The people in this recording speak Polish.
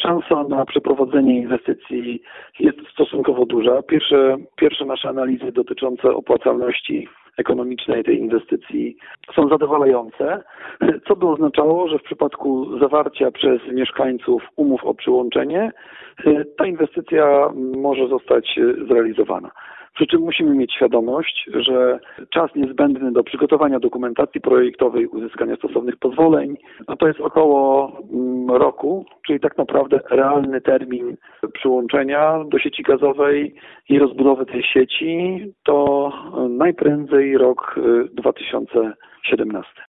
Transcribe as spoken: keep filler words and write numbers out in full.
szansa na przeprowadzenie inwestycji jest stosunkowo duża. Pierwsze, pierwsze nasze analizy dotyczące opłacalności ekonomicznej tej inwestycji są zadowalające, co by oznaczało, że w przypadku zawarcia przez mieszkańców umów o przyłączenie ta inwestycja może zostać zrealizowana. Przy czym musimy mieć świadomość, że czas niezbędny do przygotowania dokumentacji projektowej, uzyskania stosownych pozwoleń, no to jest około roku, czyli tak naprawdę realny termin przyłączenia do sieci gazowej i rozbudowy tej sieci to najprędzej rok dwa tysiące siedemnasty.